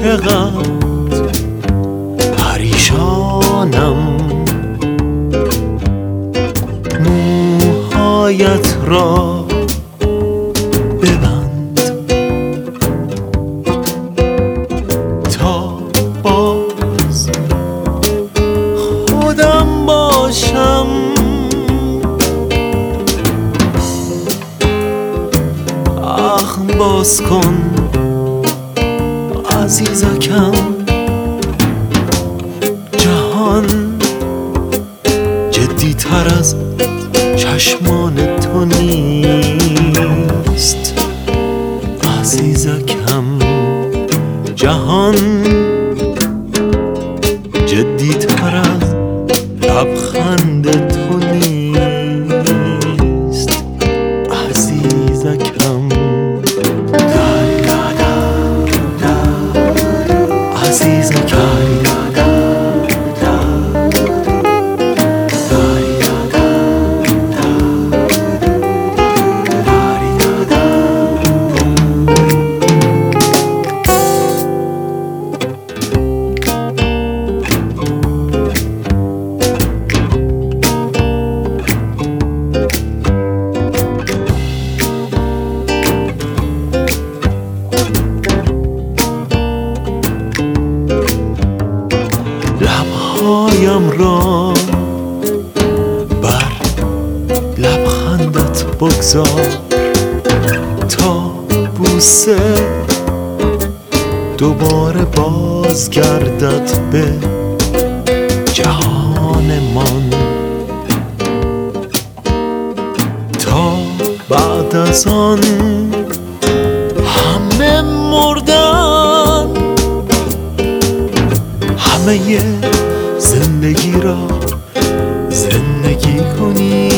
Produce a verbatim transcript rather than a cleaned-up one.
چقدر پریشانم، موهایت را ببند تا باز خودم باشم. اخم باز کن عزیزکم، جهان جدی تر از چشمان تو نیست. عزیزکم، جهان جدی تر از لبخند تو نیست. عزیزکم، لبهایم را بر لبخندت بگذار تا بوسه دوباره بازگردد به جهانمان. تا بعد از آن همه مردن، همه زندگی را زندگی کنی.